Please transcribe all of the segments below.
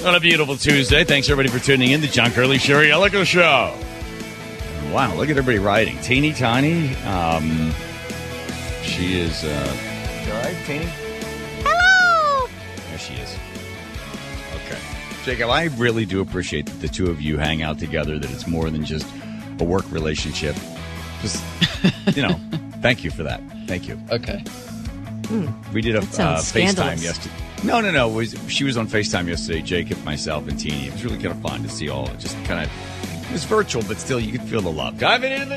On a beautiful Tuesday. Thanks, everybody, for tuning in. The John Curley Sherry Ellico Show. Wow, look at everybody writing. Teeny Tiny. She is... You all right, Teeny? Hello! There she is. Okay. Jacob, I really do appreciate that the two of you hang out together, that it's more than just a work relationship. Just, thank you for that. Thank you. Okay. We did a FaceTime scandalous. yesterday. No. She was on FaceTime yesterday, Jacob, myself, and Teeny. It was really kind of fun to see all. Just kind of, it was virtual, but still you could feel the love. Diving into the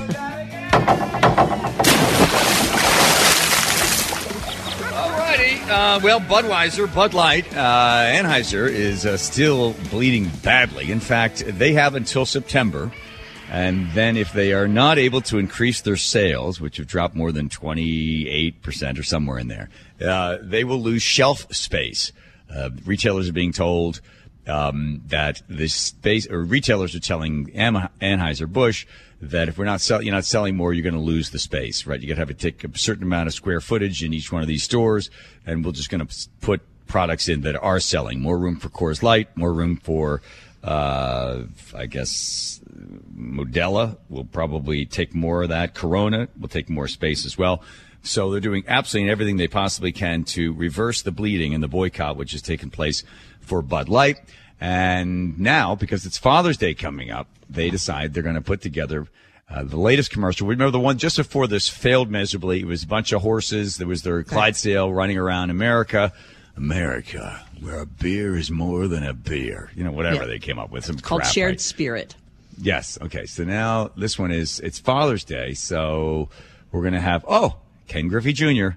Alrighty. Well, Budweiser, Bud Light, Anheuser is still bleeding badly. In fact, they have until September. And then if they are not able to increase their sales, which have dropped more than 28% or somewhere in there, they will lose shelf space. Retailers are being told that this space, or retailers are telling Anheuser-Busch that if you're not selling more, you're going to lose the space, right? You got to have to take a certain amount of square footage in each one of these stores, and we're just going to put products in that are selling. More room for Coors Light, more room for, I guess, Modelo will probably take more of that. Corona will take more space as well. So they're doing absolutely everything they possibly can to reverse the bleeding and the boycott, which has taken place for Bud Light. And now, because it's Father's Day coming up, they decide they're going to put together the latest commercial. Remember the one just before this failed miserably? It was a bunch of horses. There was their Clydesdale running around America, where a beer is more than a beer. Whatever they came up with. Some called crap, Shared right? Spirit. Yes. Okay. So now this one it's Father's Day. So we're going to have, Ken Griffey Jr.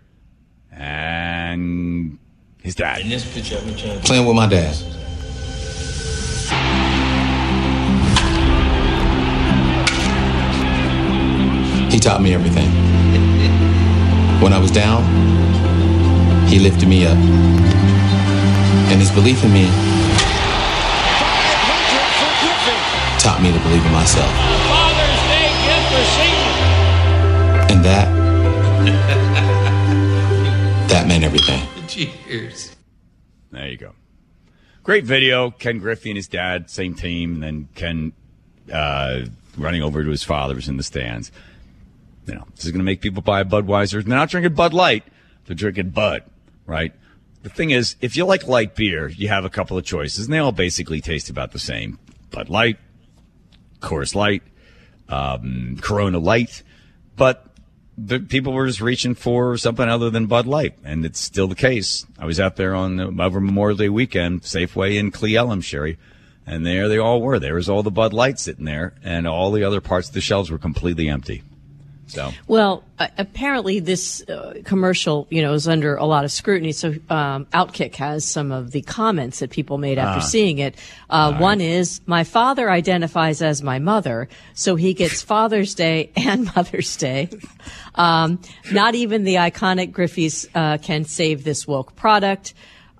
and his dad. In this picture, I'm trying Playing with my dad. He taught me everything. When I was down, he lifted me up. And his belief in me taught me to believe in myself. Father's Day gift for senior. And that meant everything. Cheers. There you go. Great video. Ken Griffey and his dad, same team. And then Ken running over to his father's in the stands. This is going to make people buy Budweiser. They're not drinking Bud Light. They're drinking Bud, right? The thing is, if you like light beer, you have a couple of choices, and they all basically taste about the same. Bud Light, Coors Light, Corona Light. But the people were just reaching for something other than Bud Light, and it's still the case. I was out there over Memorial Day weekend, Safeway in Cle Elum, Sherry, and there they all were. There was all the Bud Light sitting there, and all the other parts of the shelves were completely empty. So. Well, apparently this commercial, is under a lot of scrutiny. So Outkick has some of the comments that people made after seeing it. One is, my father identifies as my mother, so he gets Father's Day and Mother's Day. Not even the iconic Griffeys can save this woke product.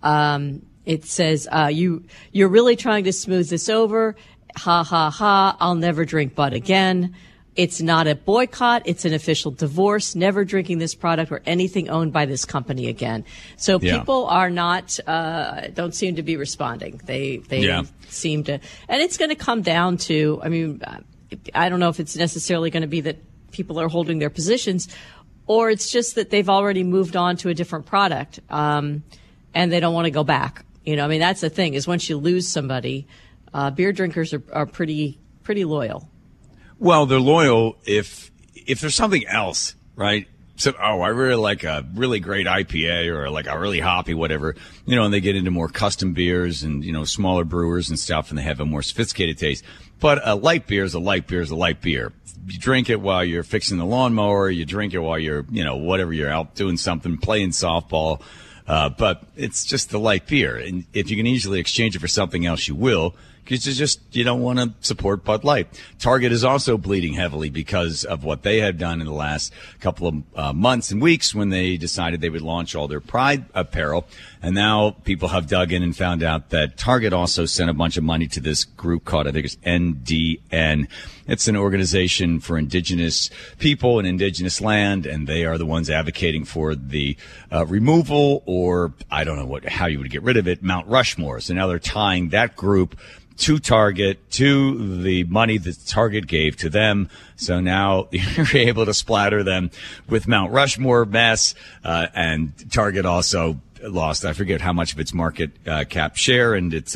It says, you're really trying to smooth this over. Ha, ha, ha. I'll never drink Bud again. It's not a boycott. It's an official divorce. Never drinking this product or anything owned by this company again. So people are not, don't seem to be responding. They seem to, and it's going to come down to, I don't know if it's necessarily going to be that people are holding their positions, or it's just that they've already moved on to a different product, and they don't want to go back. That's the thing, is once you lose somebody, beer drinkers are pretty loyal. Well, they're loyal if there's something else, right? So, I really like a really great IPA or like a really hoppy whatever, and they get into more custom beers and, smaller brewers and stuff, and they have a more sophisticated taste. But a light beer is a light beer is a light beer. You drink it while you're fixing the lawnmower. You drink it while you're, whatever, you're out doing something, playing softball. But it's just the light beer. And if you can easily exchange it for something else, you will. because you don't want to support Bud Light. Target is also bleeding heavily because of what they have done in the last couple of months and weeks when they decided they would launch all their Pride apparel. And now people have dug in and found out that Target also sent a bunch of money to this group called, I think it's NDN. It's an organization for indigenous people and indigenous land, and they are the ones advocating for the removal, or I don't know how you would get rid of it, Mount Rushmore. So now they're tying that group to Target, to the money that Target gave to them. So now you're able to splatter them with Mount Rushmore mess, and Target also lost, I forget how much of its market cap share, and it's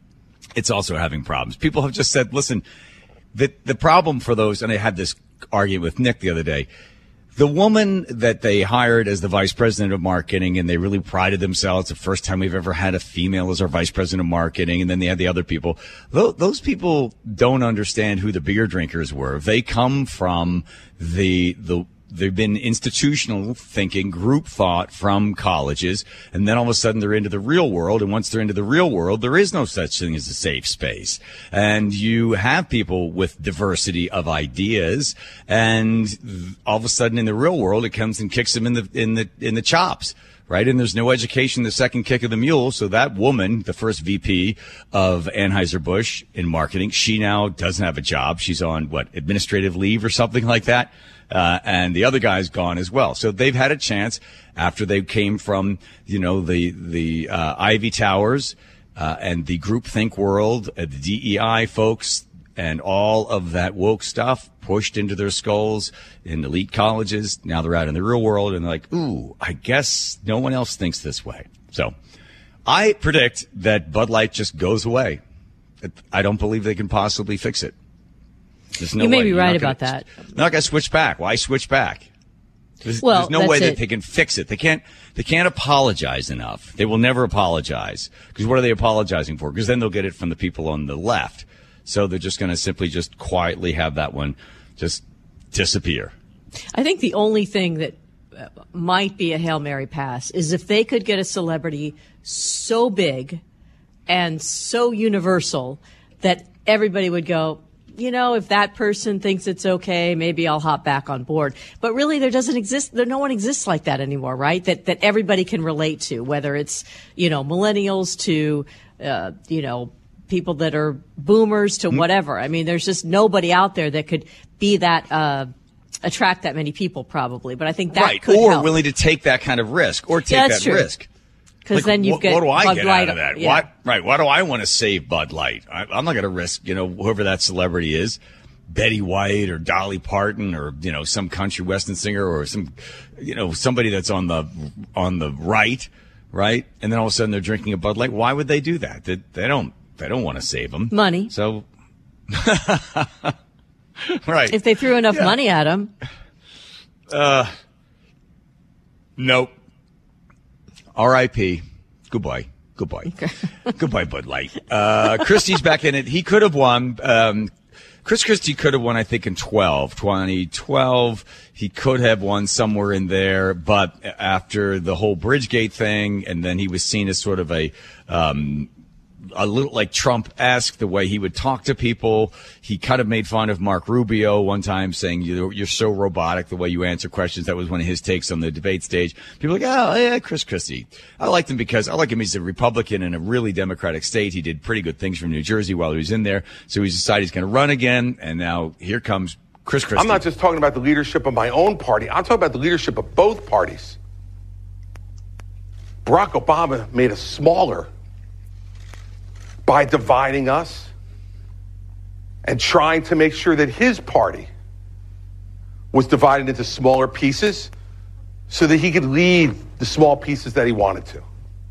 also having problems. People have just said, listen, the problem for those, and I had this argument with Nick the other day, the woman that they hired as the vice president of marketing, and they really prided themselves, the first time we've ever had a female as our vice president of marketing, and then they had the other people. Those people don't understand who the beer drinkers were. They come from they've been institutional thinking, group thought from colleges, and then all of a sudden they're into the real world. And once they're into the real world, there is no such thing as a safe space. And you have people with diversity of ideas, and all of a sudden in the real world, it comes and kicks them in the chops. Right. And there's no education, the second kick of the mule. So that woman, the first VP of Anheuser-Busch in marketing, she now doesn't have a job. She's on administrative leave or something like that. And the other guy's gone as well. So they've had a chance after they came from, the Ivy Towers, and the groupthink world, the DEI folks, and all of that woke stuff pushed into their skulls in elite colleges. Now they're out in the real world, and they're like, ooh, I guess no one else thinks this way. So I predict that Bud Light just goes away. I don't believe they can possibly fix it. There's no you may way. be right about that. They're not going to switch back. Why switch back? There's no way that they can fix it. They can't apologize enough. They will never apologize. Because what are they apologizing for? Because then they'll get it from the people on the left. So they're just going to simply just quietly have that one just disappear. I think the only thing that might be a Hail Mary pass is if they could get a celebrity so big and so universal that everybody would go, if that person thinks it's okay, maybe I'll hop back on board. But really, no one exists like that anymore, right? That everybody can relate to, whether it's, millennials to, people that are boomers to whatever. I mean, there's just nobody out there that could be that, attract that many people probably. But I think that could help. Or willing to take that kind of risk, or take that risk. Because then you get what do I Bud get Light out of that? Yeah. Why do I want to save Bud Light? I'm not going to risk, whoever that celebrity is, Betty White or Dolly Parton or, some country western singer or some, somebody that's on the right. And then all of a sudden they're drinking a Bud Light. Why would they do that? They don't want to save them. Money. So, right. If they threw enough money at them. Nope. R.I.P. Goodbye. Goodbye, Bud Light. Christie's back in it. He could have won. Chris Christie could have won, I think, in 2012. He could have won somewhere in there, but after the whole Bridgegate thing, and then he was seen as sort of a little like Trump-esque, the way he would talk to people. He kind of made fun of Mark Rubio one time, saying, you're so robotic the way you answer questions. That was one of his takes on the debate stage. People were like, oh, yeah, Chris Christie. I liked him because I like him. He's a Republican in a really Democratic state. He did pretty good things from New Jersey while he was in there. So he's decided he's going to run again. And now here comes Chris Christie. I'm not just talking about the leadership of my own party. I'm talking about the leadership of both parties. Barack Obama made us smaller by dividing us and trying to make sure that his party was divided into smaller pieces so that he could lead the small pieces that he wanted to.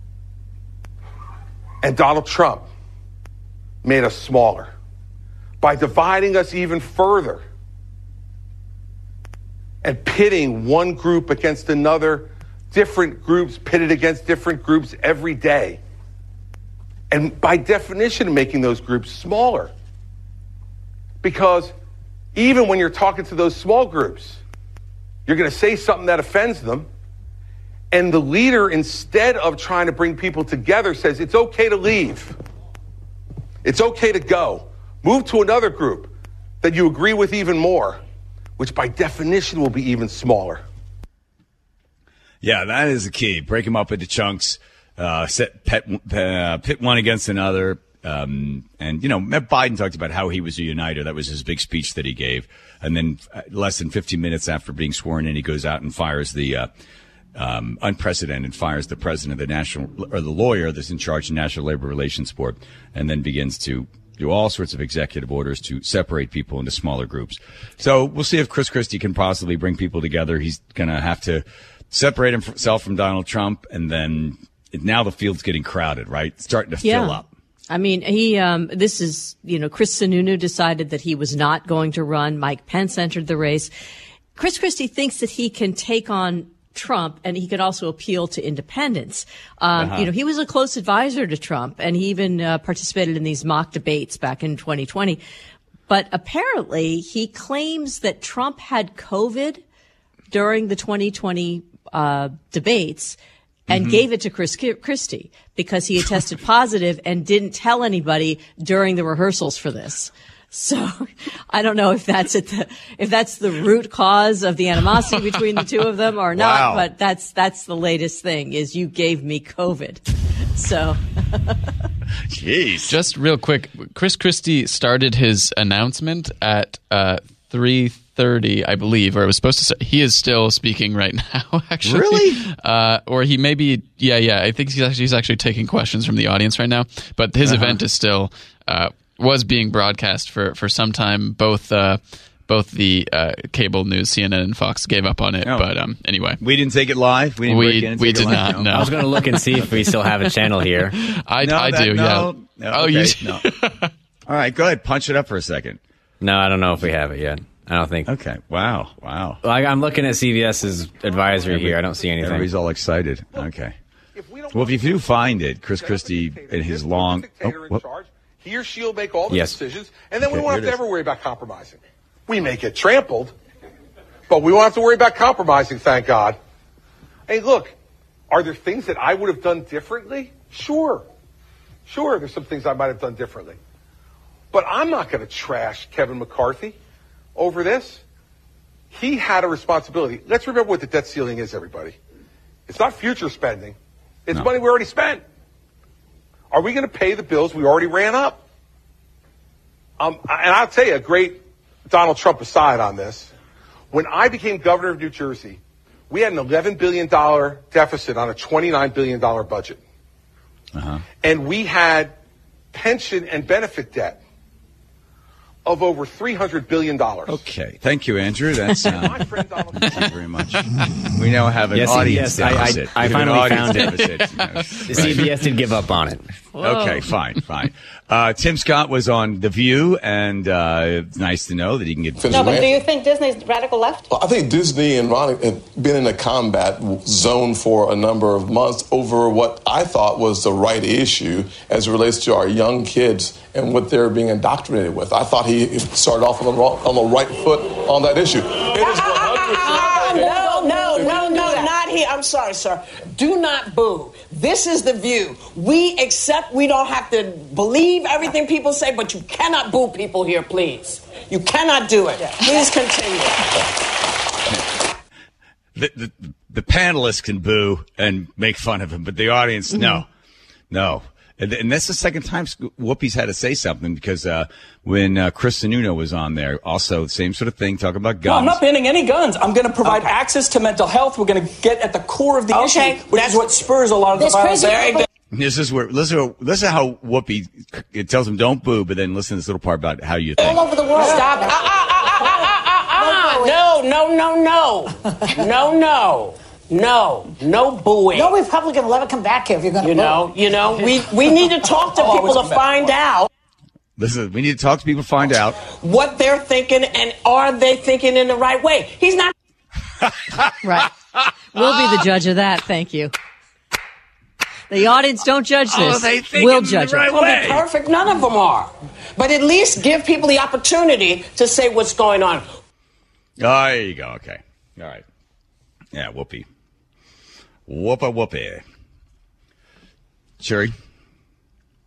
And Donald Trump made us smaller by dividing us even further and pitting one group against another, different groups pitted against different groups every day. And by definition, making those groups smaller. Because even when you're talking to those small groups, you're going to say something that offends them. And the leader, instead of trying to bring people together, says it's okay to leave. It's okay to go. Move to another group that you agree with even more, which by definition will be even smaller. Yeah, that is the key. Break them up into chunks, pit one against another. And, Biden talked about how he was a uniter. That was his big speech that he gave. And then less than 15 minutes after being sworn in, he goes out and fires the unprecedented, fires the president of the lawyer that's in charge of National Labor Relations Board, and then begins to do all sorts of executive orders to separate people into smaller groups. So we'll see if Chris Christie can possibly bring people together. He's going to have to separate himself from Donald Trump, and then now the field's getting crowded, right? It's starting to fill up. I mean, Chris Sununu decided that he was not going to run. Mike Pence entered the race. Chris Christie thinks that he can take on Trump, and he could also appeal to independents. He was a close advisor to Trump, and he even participated in these mock debates back in 2020. But apparently, he claims that Trump had COVID during the 2020 debates and gave it to Chris Christie because he had tested positive and didn't tell anybody during the rehearsals for this. So I don't know if that's the root cause of the animosity between the two of them or not, but that's the latest thing is you gave me COVID. So jeez. Just real quick, Chris Christie started his announcement at 3:30, I believe, or it was supposed to say. He is still speaking right now, actually. Really? Or he may be, I think he's actually taking questions from the audience right now. But his event is still, was being broadcast for some time. Both the cable news, CNN and Fox, gave up on it. Oh. But anyway. We didn't take it live? We did not, no. I was going to look and see if we still have a channel here. I do, yeah. No, okay, no. All right, go ahead. Punch it up for a second. No, I don't know if we have it yet. I don't think. Okay. Wow. I'm looking at CBS's advisory here. I don't see anything. Everybody's all excited. Okay. Well, if you do find it, Chris Christie in his long... He or she will make all the decisions, and then we Okay, won't have to ever worry about compromising. We may get trampled, but we won't have to worry about compromising, thank God. Hey, look, are there things that I would have done differently? Sure, there's some things I might have done differently. But I'm not going to trash Kevin McCarthy over this. He had a responsibility. Let's remember what the debt ceiling is, everybody. It's not future spending. It's money we already spent. Are we going to pay the bills we already ran up? And I'll tell you a great Donald Trump aside on this. When I became governor of New Jersey, we had an $11 billion deficit on a $29 billion budget. And we had pension and benefit debt of over $300 billion. Okay. Thank you, Andrew. That's my friend Donald. Thank you very much. We now have an audience deficit. I finally found it. The CBS did give up on it. Whoa. Okay, fine. Tim Scott was on The View, and it's nice to know that he can get... No, but do you think Disney's radical left? Well, I think Disney and Ronnie have been in a combat zone for a number of months over what I thought was the right issue as it relates to our young kids and what they're being indoctrinated with. I thought he started off on the right foot on that issue. It is 100%. No, not here. I'm sorry, sir. Do not boo. This is The View. We accept we don't have to believe everything people say, but you cannot boo people here, please. You cannot do it. Please continue. The panelists can boo and make fun of him, but the audience, no. And that's the second time Whoopi's had to say something because when Chris Sununu was on there, also same sort of thing, talking about guns. No, I'm not banning any guns. I'm going to provide access to mental health. We're going to get at the core of the issue, which is what spurs a lot of the violence. This is how Whoopi, it tells him don't boo, but then listen to this little part about how you think. All over the world. Stop. No booing. No Republican will ever come back here if you're going to boo. We need to talk to people to find out. Listen, we need to talk to people to find out what they're thinking and are they thinking in the right way. He's not. Right. We'll be the judge of that. Thank you. The audience don't judge this. We'll judge it. Right, perfect. None of them are. But at least give people the opportunity to say what's going on. There you go. Okay. All right. Yeah, Whoopi. Whoopi. Sherry?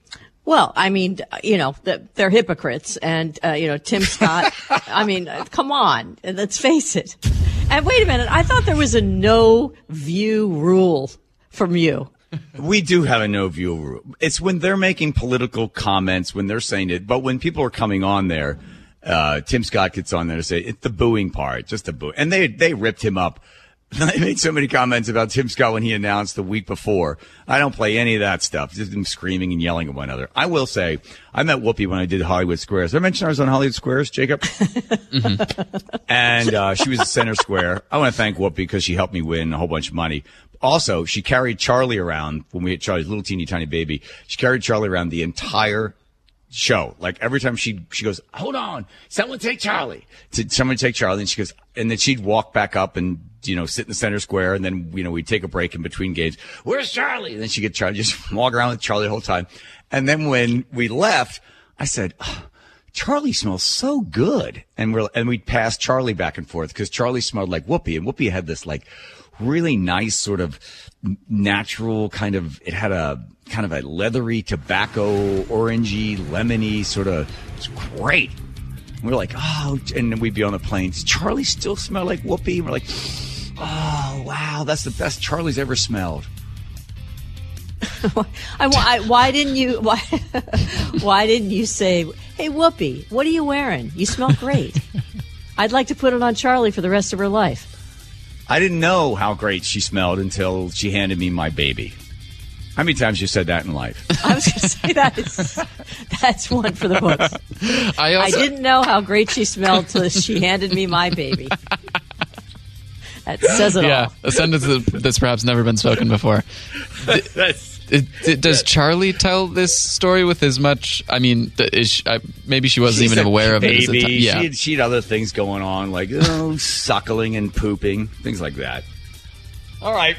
Well, I mean, they're hypocrites. And, Tim Scott, I mean, come on. Let's face it. And wait a minute. I thought there was a no view rule from you. We do have a no view rule. It's when they're making political comments, when they're saying it. But when people are coming on there, Tim Scott gets on there to say it's the booing part, just the boo. And they ripped him up. They made so many comments about Tim Scott when he announced the week before. I don't play any of that stuff. Just them screaming and yelling at one another. I will say, I met Whoopi when I did Hollywood Squares. Did I mention I was on Hollywood Squares, Jacob? Mm-hmm. And she was at Center Square. I want to thank Whoopi because she helped me win a whole bunch of money. Also, she carried Charlie around when we had Charlie's little teeny tiny baby. She carried Charlie around the entire show. Like every time she goes, hold on, someone take Charlie. Someone take Charlie. And she goes, and then she'd walk back up and, sit in the Center Square. And then, we'd take a break in between games. Where's Charlie? And then she'd get Charlie, just walk around with Charlie the whole time. And then when we left, I said, Charlie smells so good. And we'd pass Charlie back and forth because Charlie smelled like Whoopi. And Whoopi had this like really nice sort of natural kind of, it had a kind of a leathery tobacco, orangey, lemony sort of, it's great. And we're like, oh, and then we'd be on the plane. Does Charlie still smell like Whoopi? And we're like, oh, wow, that's the best Charlie's ever smelled. Why didn't you say, hey, Whoopi, what are you wearing? You smell great. I'd like to put it on Charlie for the rest of her life. I didn't know how great she smelled until she handed me my baby. How many times you said that in life? I was going to say that's one for the books. I didn't know how great she smelled till she handed me my baby. That says it all. Yeah, a sentence that's perhaps never been spoken before. Does Charlie tell this story with as much? I mean, maybe she wasn't even aware of it. Yeah. She had other things going on, like suckling and pooping, things like that. All right.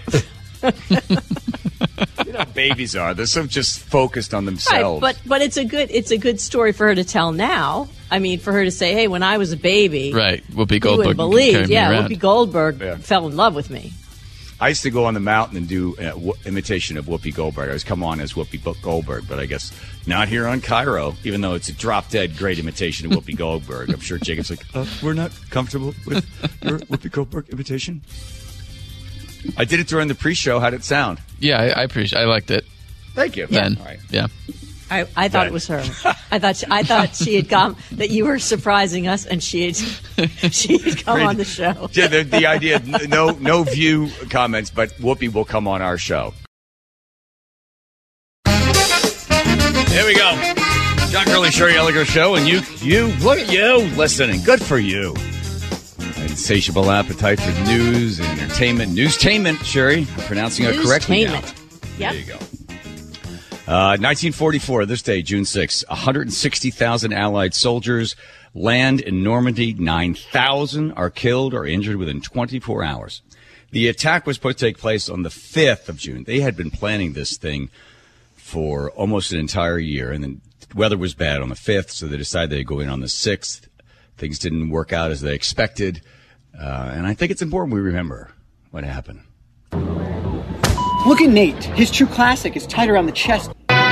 You know how babies are. They're so just focused on themselves. Right, but it's a good story for her to tell now. I mean, for her to say, hey, when I was a baby. Right. Whoopi Goldberg. You wouldn't believe. Yeah, Whoopi Goldberg fell in love with me. I used to go on the mountain and do imitation of Whoopi Goldberg. I was come on as Whoopi Goldberg, but I guess not here on Cairo, even though it's a drop-dead great imitation of Whoopi Goldberg. I'm sure Jacob's like, we're not comfortable with your Whoopi Goldberg imitation. I did it during the pre-show. How'd it sound? Yeah, I appreciate. I liked it. Thank you. Then, all right. Yeah. I thought it was her. I thought she had come, that you were surprising us, and she had come on the show. Yeah, the idea, no view comments, but Whoopi will come on our show. There we go. John Curley, Sherry Elliger Show, and you, look at you listening. Good for you. Insatiable appetite for news and entertainment. Newstainment, Sherry. I'm pronouncing it correctly now. Yep. There you go. 1944, this day, June 6, 160,000 Allied soldiers land in Normandy. 9,000 are killed or injured within 24 hours. The attack was supposed to take place on the 5th of June. They had been planning this thing for almost an entire year, and then the weather was bad on the 5th, so they decided they'd go in on the 6th. Things didn't work out as they expected, and I think it's important we remember what happened. Look at Nate. His true classic is tied around the chest.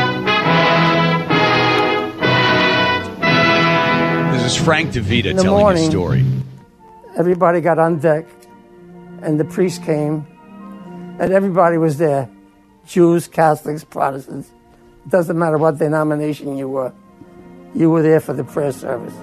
This is Frank DeVita telling his story. Everybody got on deck, and the priest came, and everybody was there. Jews, Catholics, Protestants. It doesn't matter what denomination you were. You were there for the prayer service.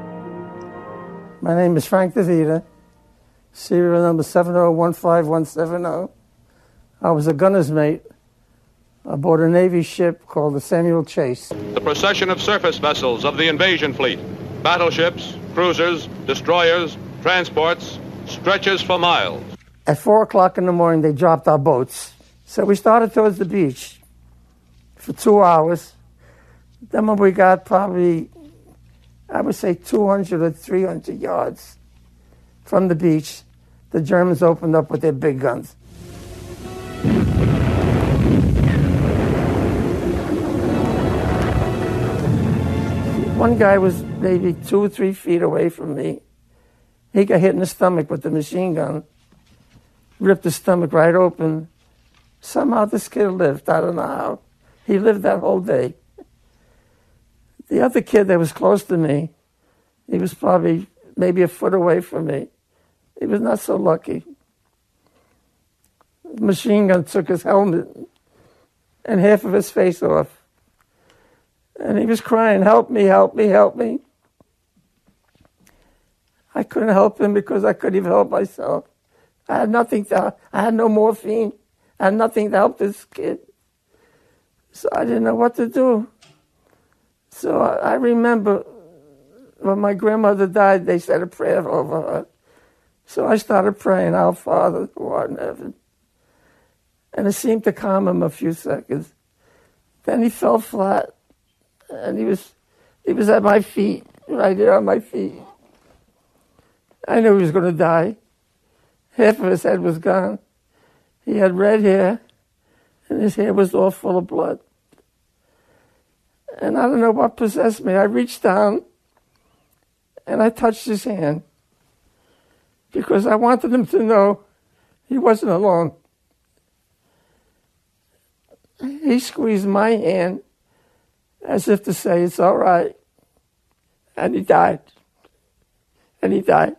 My name is Frank DeVita, serial number 7015170. I was a gunner's mate aboard a Navy ship called the Samuel Chase. The procession of surface vessels of the invasion fleet, battleships, cruisers, destroyers, transports, stretches for miles. At 4 o'clock in the morning, they dropped our boats. So we started towards the beach for 2 hours. Then when we got probably, I would say 200 or 300 yards from the beach, the Germans opened up with their big guns. One guy was maybe 2 or 3 feet away from me. He got hit in the stomach with the machine gun, ripped his stomach right open. Somehow this kid lived. I don't know how. He lived that whole day. The other kid that was close to me, he was probably maybe a foot away from me. He was not so lucky. The machine gun took his helmet and half of his face off. And he was crying, help me, help me, help me. I couldn't help him because I couldn't even help myself. I had no morphine. I had nothing to help this kid. So I didn't know what to do. So I remember when my grandmother died, they said a prayer over her. So I started praying, Our Father who art in heaven. And it seemed to calm him a few seconds. Then he fell flat, and he was at my feet, right there on my feet. I knew he was going to die. Half of his head was gone. He had red hair, and his hair was all full of blood. And I don't know what possessed me. I reached down, and I touched his hand, because I wanted him to know he wasn't alone. He squeezed my hand as if to say, it's all right. And he died. And he died.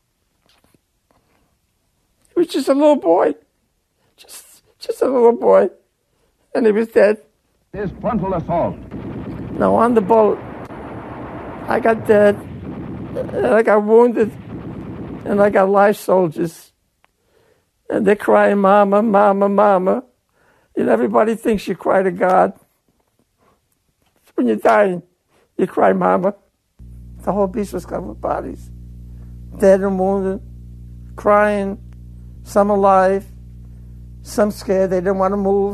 He was just a little boy. Just a little boy. And he was dead. This frontal assault. Now on the boat, I got dead. And I got wounded. And I got live soldiers. And they're crying, Mama, Mama, Mama. And everybody thinks you cry to God. When you're dying, you cry, Mama. The whole beach was covered with bodies. Dead and wounded, crying, some alive, some scared, they didn't want to move.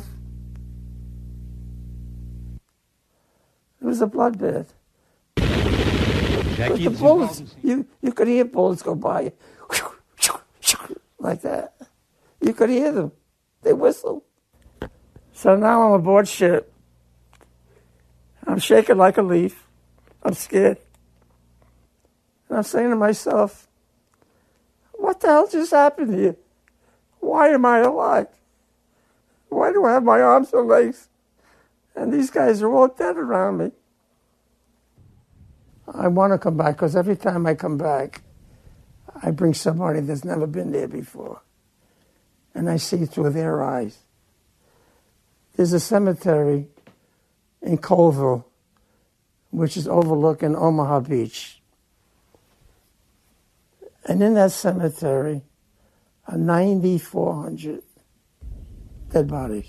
It was a bloodbath. But the bullets, you could hear bullets go by, like that. You could hear them. They whistled. So now I'm aboard ship. I'm shaking like a leaf. I'm scared. And I'm saying to myself, what the hell just happened here? Why am I alive? Why do I have my arms and legs? And these guys are all dead around me. I want to come back because every time I come back, I bring somebody that's never been there before. And I see through their eyes. There's a cemetery in Colville, which is overlooking Omaha Beach. And in that cemetery are 9,400 dead bodies.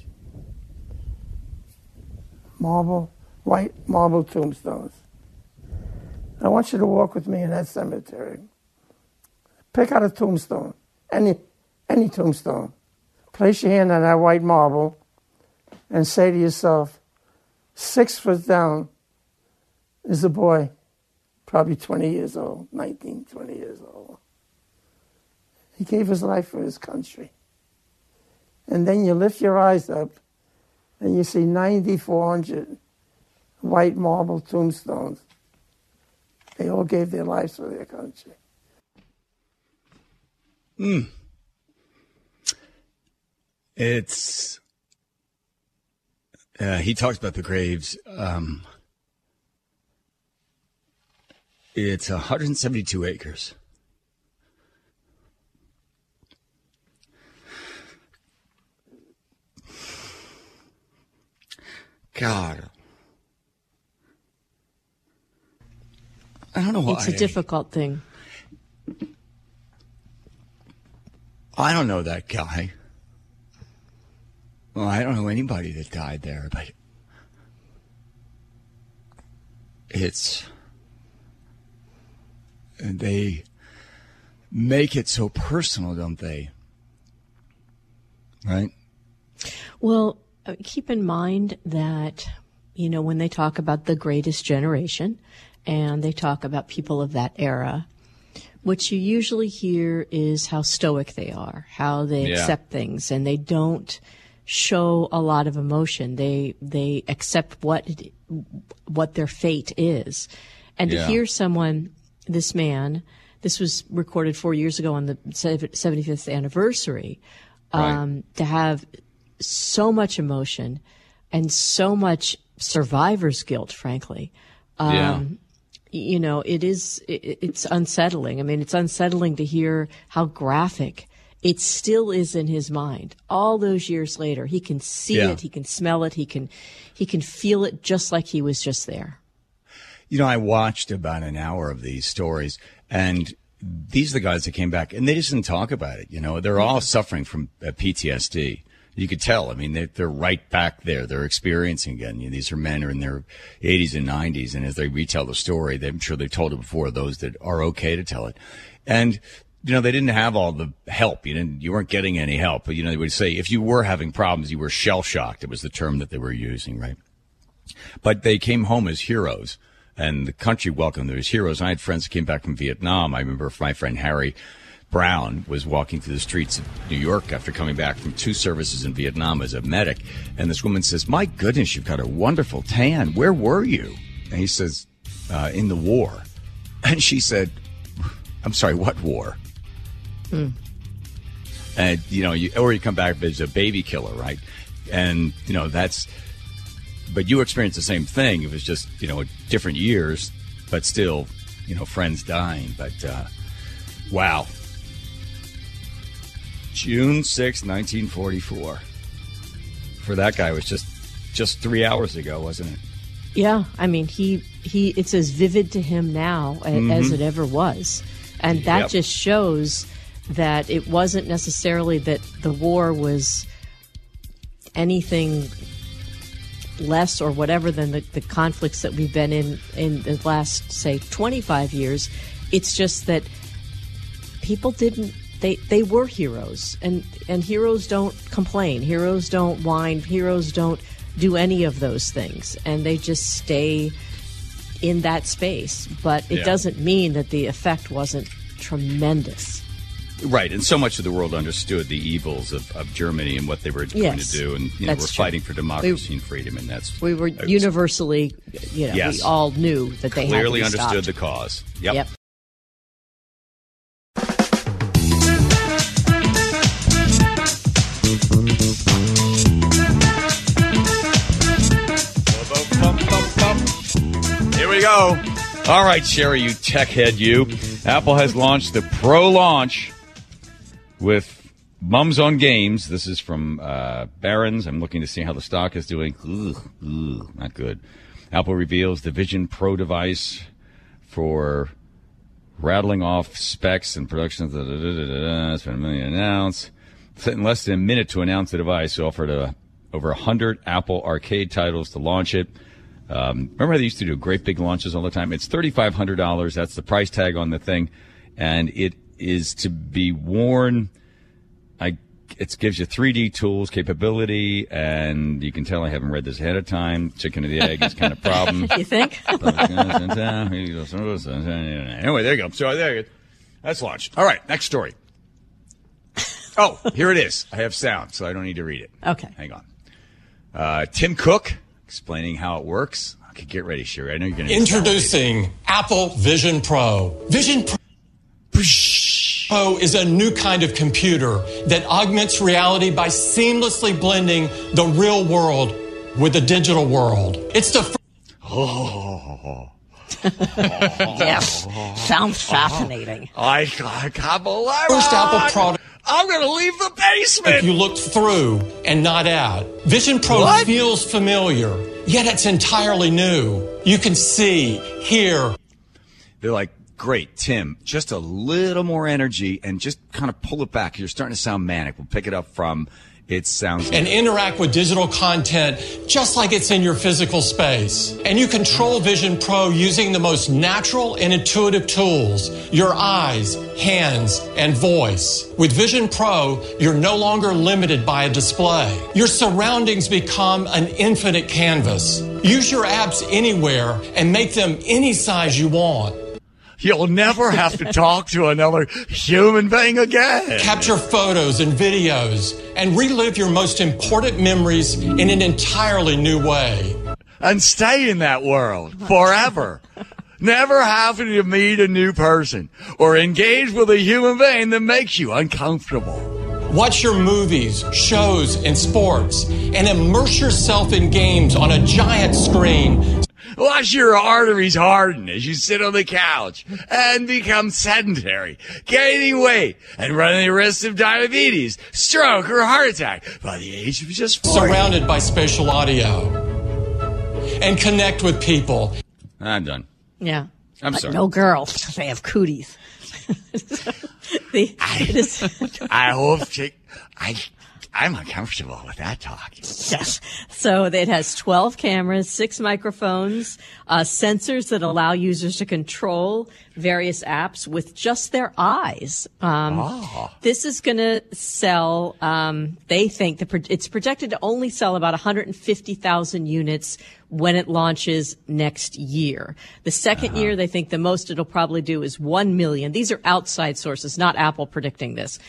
White marble tombstones. I want you to walk with me in that cemetery. Pick out a tombstone, any tombstone. Place your hand on that white marble and say to yourself, 6 foot down is a boy, probably 20 years old, 19, 20 years old. He gave his life for his country. And then you lift your eyes up and you see 9,400 white marble tombstones. They all gave their lives for their country. It's... he talks about the graves. It's 172 acres. God. I don't know why. It's a difficult thing. I don't know that guy. Well, I don't know anybody that died there, but they make it so personal, don't they? Right? Well, keep in mind that, when they talk about the greatest generation and they talk about people of that era, what you usually hear is how stoic they are, how they accept things, and they don't show a lot of emotion. They accept what their fate is. And to hear someone, this man, this was recorded 4 years ago on the 75th anniversary, to have so much emotion and so much survivor's guilt, frankly, You know, it's unsettling. I mean, it's unsettling to hear how graphic it still is in his mind. All those years later, he can see it, he can smell it, he can feel it just like he was just there. You know, I watched about an hour of these stories, and these are the guys that came back, and they just didn't talk about it. You know, they're all suffering from PTSD. You could tell. I mean, they're right back there. They're experiencing again. You know, these are men who are in their 80s and 90s, and as they retell the story, I'm sure they've told it before, those that are okay to tell it. And, you know, they didn't have all the help. You weren't getting any help. But, you know, they would say if you were having problems, you were shell-shocked. It was the term that they were using, right? But they came home as heroes, and the country welcomed them as heroes. I had friends that came back from Vietnam. I remember my friend Harry Brown was walking through the streets of New York after coming back from 2 services in Vietnam as a medic. And this woman says, "My goodness, you've got a wonderful tan. Where were you?" And he says, "In the war." And she said, "I'm sorry, what war?" And, you know, you come back as a baby killer, right? And, you know, but you experienced the same thing. It was just, you know, different years, but still, you know, friends dying. But, wow. June 6, 1944. For that guy, it was just 3 hours ago, wasn't it? Yeah, I mean, it's as vivid to him now as it ever was. And that just shows that it wasn't necessarily that the war was anything less or whatever than the conflicts that we've been in the last, say, 25 years. It's just that people didn't. They were heroes, and heroes don't complain. Heroes don't whine. Heroes don't do any of those things, and they just stay in that space. But it doesn't mean that the effect wasn't tremendous. Right, and so much of the world understood the evils of Germany and what they were going to do, and we're fighting for democracy and freedom, and we were universally, we all knew that they clearly had to be understood stopped. the cause. Yep. Here we go. All right, Sherry, you tech head, you. Apple has launched the Pro launch with Mums on Games. This is from Barron's. I'm looking to see how the stock is doing. Not good. Apple reveals the Vision Pro device for rattling off specs and production. It's been $1 million announced. In less than a minute to announce the device, offered over 100 Apple Arcade titles to launch it. Remember how they used to do great big launches all the time? It's $3,500. That's the price tag on the thing. And it is to be worn. It gives you 3D tools capability, and you can tell I haven't read this ahead of time. Chicken or the egg is kind of problem. You think? Anyway, there you go. So there you go. That's launched. All right, next story. Oh, here it is. I have sound, so I don't need to read it. Okay. Hang on. Tim Cook explaining how it works. Okay, get ready, Sherry. I know you're going to... Introducing Apple Vision Pro. Vision Pro is a new kind of computer that augments reality by seamlessly blending the real world with the digital world. It's the... Yes. Sounds fascinating. I can't believe first Apple product. I'm going to leave the basement. If you looked through and not at. Vision Pro feels familiar, yet it's entirely new. You can see, hear. They're like, great, Tim, just a little more energy and just kind of pull it back. You're starting to sound manic. We'll pick it up from it sounds and interact with digital content just like it's in your physical space. And you control Vision Pro using the most natural and intuitive tools, your eyes, hands, and voice. With Vision Pro, you're no longer limited by a display. Your surroundings become an infinite canvas. Use your apps anywhere and make them any size you want. You'll never have to talk to another human being again. Capture photos and videos and relive your most important memories in an entirely new way. And stay in that world forever. Never having to meet a new person or engage with a human being that makes you uncomfortable. Watch your movies, shows, and sports and immerse yourself in games on a giant screen. Watch your arteries harden as you sit on the couch and become sedentary, gaining weight and running the risk of diabetes, stroke, or heart attack by the age of just 40. Surrounded by spatial audio. And connect with people. I'm done. Yeah. I'm sorry. No girls. They have cooties. I hope I'm uncomfortable with that talk. Yes. So it has 12 cameras, 6 microphones, sensors that allow users to control various apps with just their eyes. This is going to sell, they think it's projected to only sell about 150,000 units when it launches next year. The second year, they think the most it'll probably do is 1 million. These are outside sources, not Apple predicting this.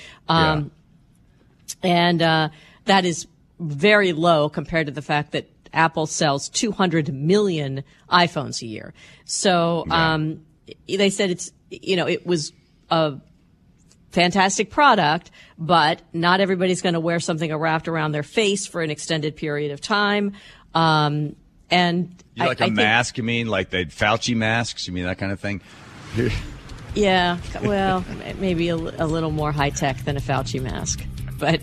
And that is very low compared to the fact that Apple sells 200 million iPhones a year. So they said it was a fantastic product, but not everybody's going to wear something wrapped around their face for an extended period of time. And you like a mask, you mean? Like the Fauci masks? You mean that kind of thing? Yeah, well, maybe a little more high tech than a Fauci mask. But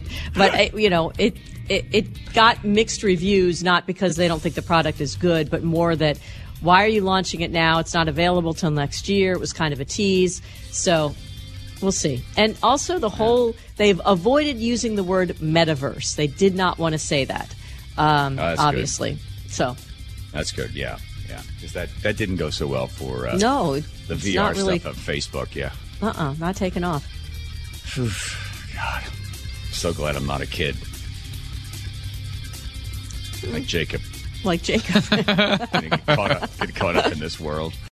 it got mixed reviews, not because they don't think the product is good, but more that why are you launching it now? It's not available till next year. It was kind of a tease. So we'll see. And also they've avoided using the word metaverse. They did not want to say that, obviously. Good. So that's good. Yeah. Because that didn't go so well for the VR stuff on Facebook. Yeah. Not taking off. God. So glad I'm not a kid. Like Jacob. Getting caught up in this world.